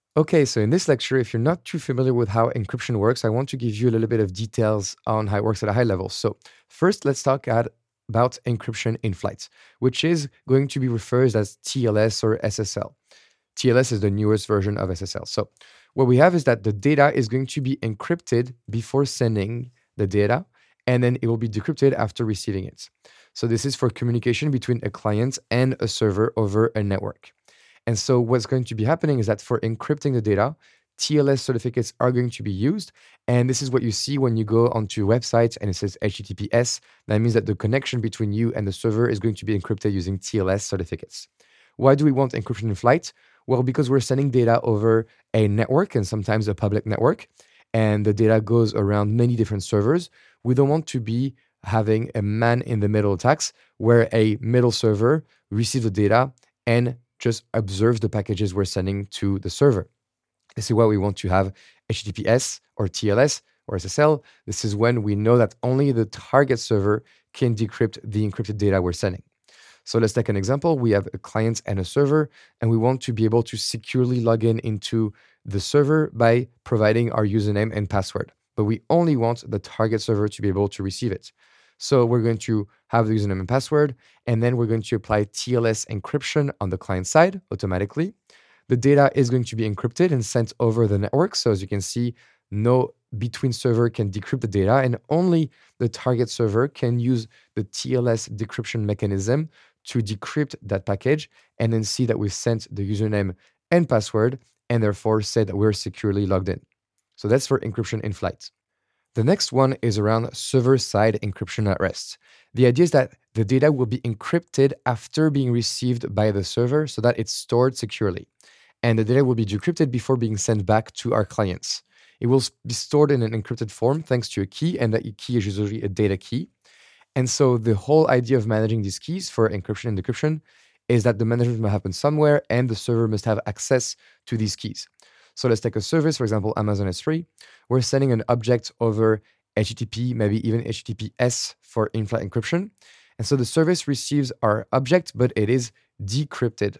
Okay, so in this lecture, if you're not too familiar with how encryption works, I want to give you a little bit of details on how it works at a high level. So first, let's talk about encryption in flight, which is going to be referred as TLS or SSL. TLS is the newest version of SSL. So what we have is that the data is going to be encrypted before sending the data, and then it will be decrypted after receiving it. So this is for communication between a client and a server over a network. And so what's going to be happening is that for encrypting the data, TLS certificates are going to be used. And this is what you see when you go onto websites and it says HTTPS. That means that the connection between you and the server is going to be encrypted using TLS certificates. Why do we want encryption in flight? Well, because we're sending data over a network and sometimes a public network, and the data goes around many different servers. We don't want to be having a man in the middle attacks where a middle server receives the data and just observes the packages we're sending to the server. This is why we want to have HTTPS or TLS or SSL. This is when we know that only the target server can decrypt the encrypted data we're sending. So let's take an example. We have a client and a server, and we want to be able to securely log in into the server by providing our username and password. But we only want the target server to be able to receive it. So we're going to have the username and password, and then we're going to apply TLS encryption on the client side automatically. The data is going to be encrypted and sent over the network. So as you can see, no between server can decrypt the data, and only the target server can use the TLS decryption mechanism to decrypt that package and then see that we've sent the username and password and therefore say that we're securely logged in. So that's for encryption in flight. The next one is around server-side encryption at rest. The idea is that the data will be encrypted after being received by the server so that it's stored securely. And the data will be decrypted before being sent back to our clients. It will be stored in an encrypted form thanks to a key, and that key is usually a data key. And so the whole idea of managing these keys for encryption and decryption is that the management must happen somewhere and the server must have access to these keys. So let's take a service, for example, Amazon S3. We're sending an object over HTTP, maybe even HTTPS for in-flight encryption. And so the service receives our object, but it is decrypted.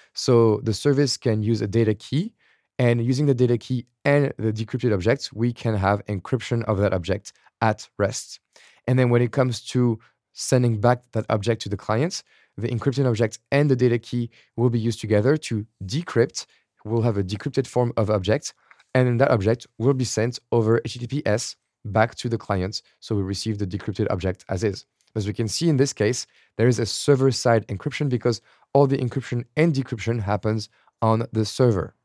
So the service can use a data key, and using the data key and the decrypted object, we can have encryption of that object at rest. And then when it comes to sending back that object to the clients, the encrypted object and the data key will be used together to decrypt. We'll have a decrypted form of object, and then that object will be sent over HTTPS back to the client. So we receive the decrypted object as is. As we can see in this case, there is a server-side encryption because all the encryption and decryption happens on the server.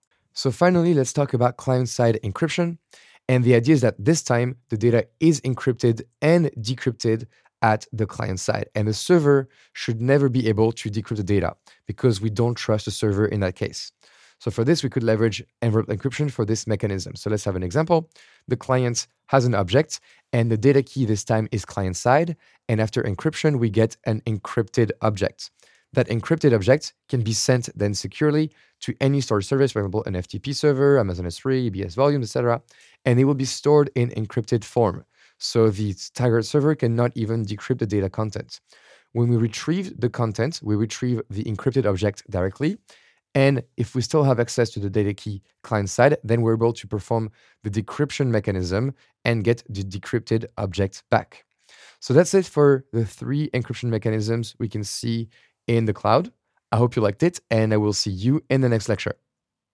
So finally, let's talk about client-side encryption. And the idea is that this time the data is encrypted and decrypted at the client side. And the server should never be able to decrypt the data because we don't trust the server in that case. So for this, we could leverage envelope encryption for this mechanism. So let's have an example. The client has an object and the data key this time is client side. And after encryption, we get an encrypted object. That encrypted object can be sent then securely to any storage service, for example, an FTP server, Amazon S3, EBS volumes, etc. And it will be stored in encrypted form. So the target server cannot even decrypt the data content. When we retrieve the content, we retrieve the encrypted object directly. And if we still have access to the data key client side, then we're able to perform the decryption mechanism and get the decrypted object back. So that's it for the 3 encryption mechanisms we can see in the cloud. I hope you liked it, and I will see you in the next lecture.